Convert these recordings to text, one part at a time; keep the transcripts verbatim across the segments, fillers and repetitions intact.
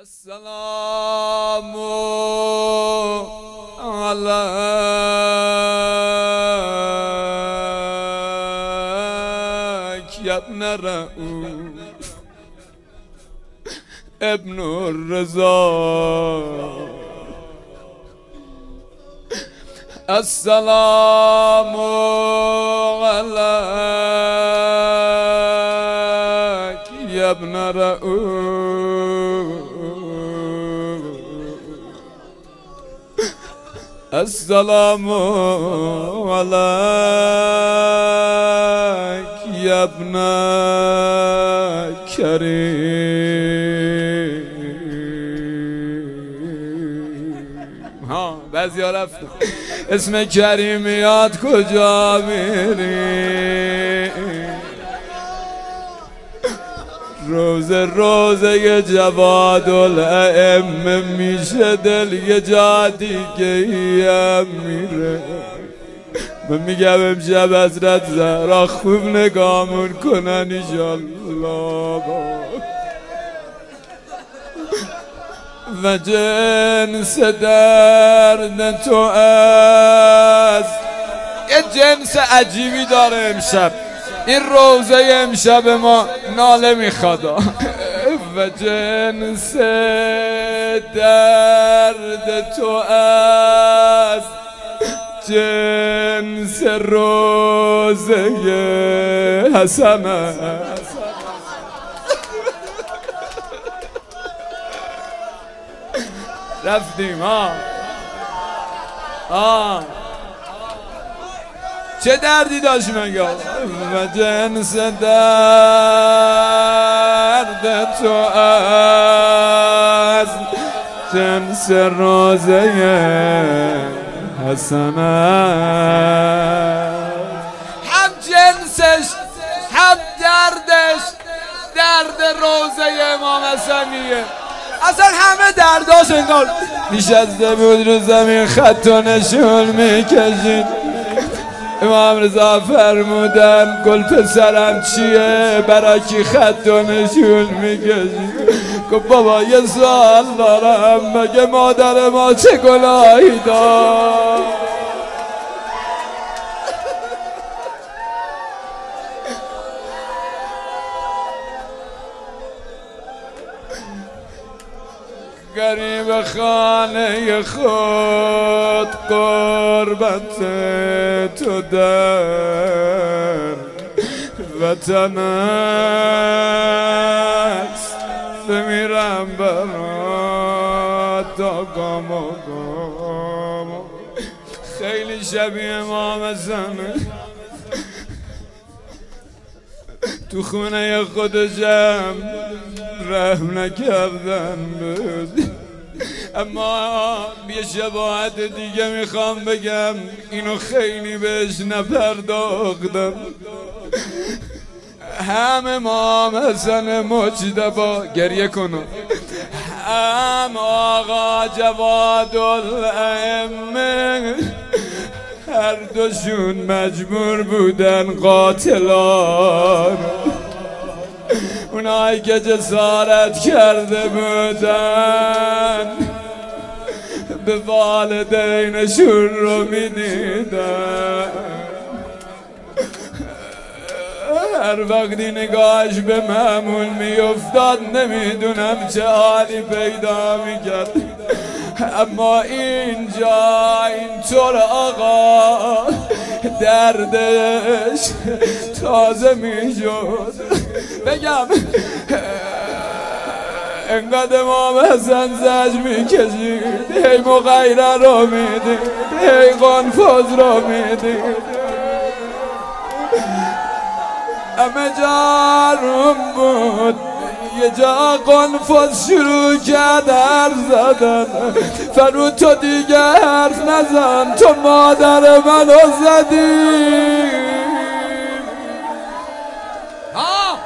السلام عليك يا ابن رؤوف ابن الرضا. السلام عليك يا ابن رؤوف. السلام عليك يا ابن کریم. ها بعضی ها رفتن اسم کریمیات کجا میری؟ روزه روزه یه جواد الائمه میشه دل یه جا دیگه ایم میره. من میگم امشب حضرت زهرا خوب نگامون کنن ایشالله. و جنس درد تو از یه جنس عجیبی داره امشب این روزه امشب ما ناله میخواد. و جنس درد تو از جنس روزه حسن است. رفتیم ها آه چه دردی داشت مگه؟ و جنس درد تو از جنس روزه حسن هم جنسش هم دردش درد روزه امام حسنیه. اصلا همه درداش انگار نشسته بود رو زمین خط و نشون میکشید. امام رضا فرمودن گل پسرم چیه برای کی خط و نشون میکشید؟ گفت بابا یه سوال دارم مگه مادر ما چه گناهی داشت؟ غریب خانه خود قربت تو در وطن است. بمیرم برات تا گام و گام. خیلی شبیه امام حسنه تو خونه خودشم رحم نکردن بود. اما یه شباهت دیگه میخوام بگم اینو خیلی بهش نپرداختم. هم امام حسن مجتبی گریه کنو هم آقا جواد الائمه هر دوشون مجبور بودن قاتلان. اونایی که جسارت کرده بودن به والدینشون رو میدیدن. هر وقتی نگاهش به معمول میافتاد نمیدونم چه حالی پیدا میکرد. اما اینجا اینطور آقا دردش تازه میشد. بگم انقدر امام حسن زجر میکشید هی مغیره رو میدید هی قنفذ رو میدید. همه جاروم بود یه جا قنفذ شروع کرد حرف زدن. فرمود تو دیگه حرف نزن تو مادر منو زدی. ها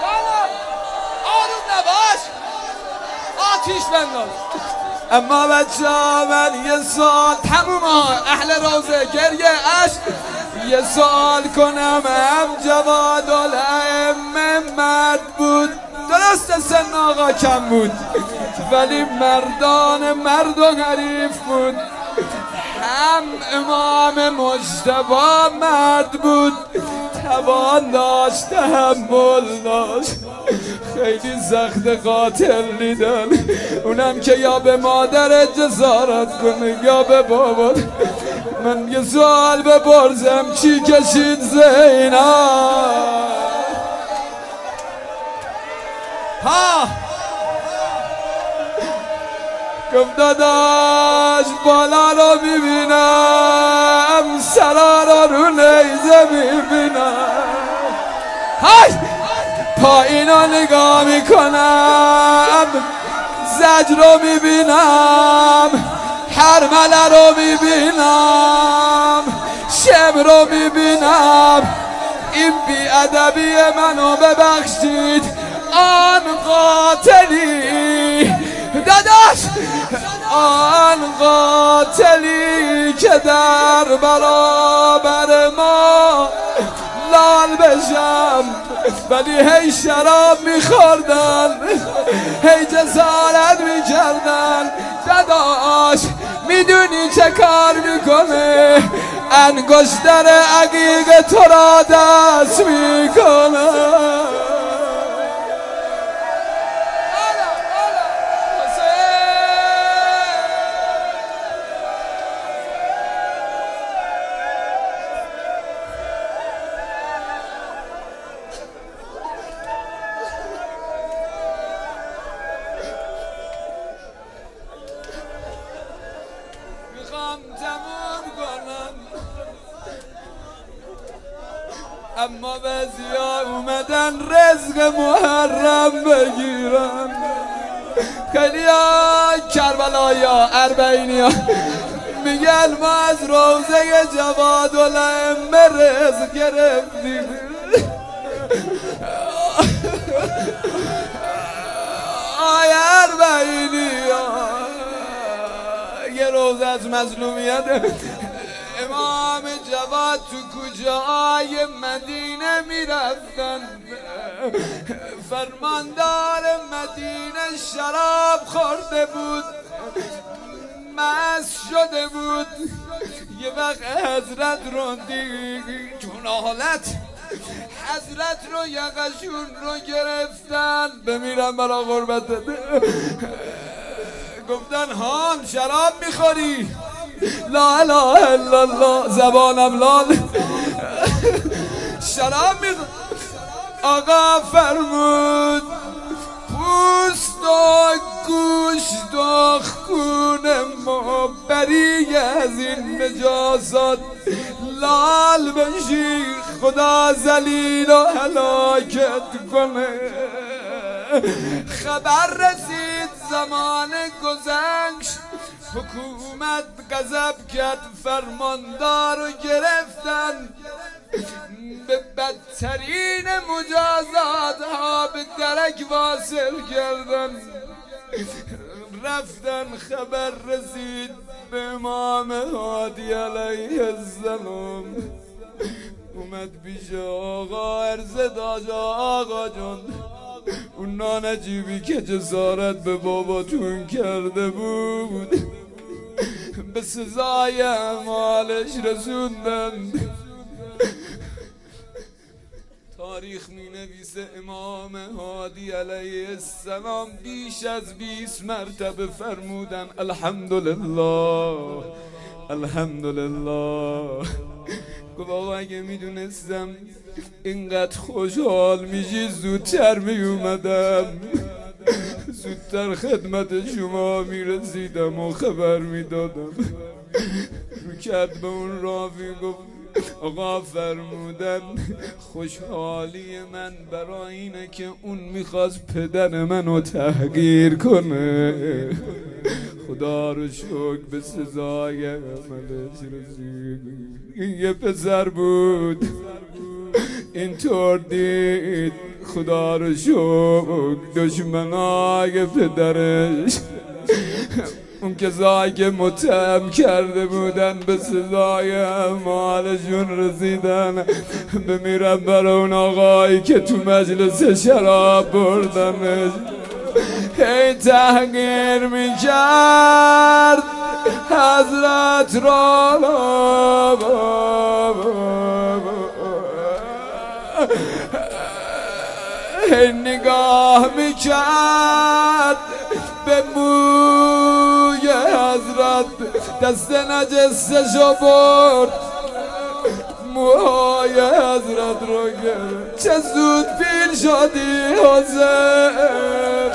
آروم نباش آتیش بنداز. اما بچه ها من یه سال تموم ها اهل روزه گریه عشق یه سوال کنم. هم جواد الائمه مرد بود درست سن آقا کم بود ولی مردان مرد و حریف بود. هم امام مجتبی مرد بود، توان داشت، تحمل داشت. خیلی سخت قاتل دیدن، اونم که یا به مادر جسارت کنه یا به بابا. من یه سوال بپرسم، چی کشید زینب؟ ها گفت داداش بالا رو میبینم، سرا رو رو نیزه میبینم، های پایین رو نگاه میکنم، زجر رو میبینم، حرمله رو میبینم، شم رو میبینم. این بیادبی منو ببخشید آن قاتلی، داداش آن قاتلی که در برابر ما لال بشم. ولی هی شراب میخوردن، هی جسارت میکردن. داداش میدونی چه کار میکنه؟ انگشتر عقیق تو را دست میکنه. اما بعضیا اومدن رزق محرم بگیرن. خیلی ها کربلایا اربعینیا میگن ما از روزه جوادالائمه رزق گرفتیم. آی اربعینیا یه روزه از مظلومیت امام جواد تو کجای مدینه میرفتن. فرماندار مدینه شراب خورده بود، مست شده بود. یه وقت حضرت رو دید چون حالت حضرت رو یقشون رو گرفتن بمیرم برا غربت. گفتن هان شراب میخوری؟ لا اله الا الله، زبانم لال. شراب میخوری؟ آقا فرمود پوست و گوشت و خون ما بری از این نجاسات لال بشی، خدا ذلیل و هلاکت کنه. خبر رسید زمان گذشت، حکومت غضب کرد، فرماندار رو گرفتن، به بدترین مجازات ها به درک واصل کردن. رفتن خبر رسید به امام هادی علیه السلام. اومد پیش آقا عرضه داشت آقا جان، اون نانجیبی که جسارت به باباتون کرده بود به سزای اعمالش رسوندن. تاریخ می نویسه امام هادی علیه السلام بیش از بیست مرتبه فرمودن الحمدلله الحمدلله. گفت آقا اگه میدونستم اینقدر خوشحال میشی زودتر میومدم، زودتر خدمت شما میرسیدم و خبر میدادم. رو کرد به اون رافی گفت آقا فرمودن خوشحالی من برای اینه که اون میخواست پدر منو تحقیر کنه. خدا رو شکر به سزای عملش رسید. این یه پسر بود اینطور دید، خدا رو شکر دشمنای پدرش اون کسایی که متهم کرده بودن به سزای اعمالشون رسیدن. بمیرم برای اون آقایی که تو مجلس شراب بردنش. هی تحقیر میکرد حضرت را. هی نگاه میکرد به موی حضرت، دست نجسشو برد موهای حضرت رو گرفت. چه زود پیر شدی حسین،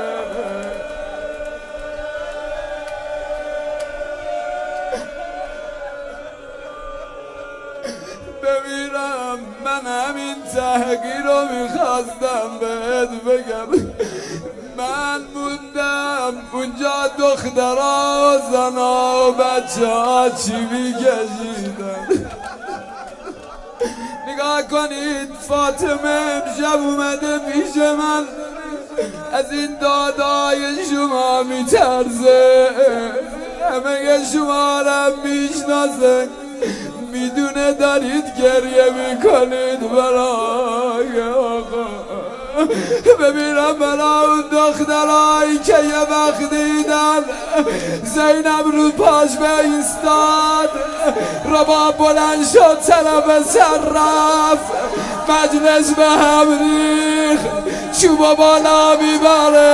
بمیرم. من همین تحقیر رو میخواستم بهت بگم. من موندم اونجا دخترها زنا و بچه ها چی میکشیدن. نگاه کنید فاطمه امشب اومده پیش من، از این دادای شما میترسه، همه شما را میشناسه، میدونه دارید گریه میکنید برای آقا. ببینم برای اون دخترهایی که یه وقت دیدن زینب رو پاش بایستاد، رباب بلند شد طرف سر رفت، مجلس به هم ریخت، چوبا بالا میبره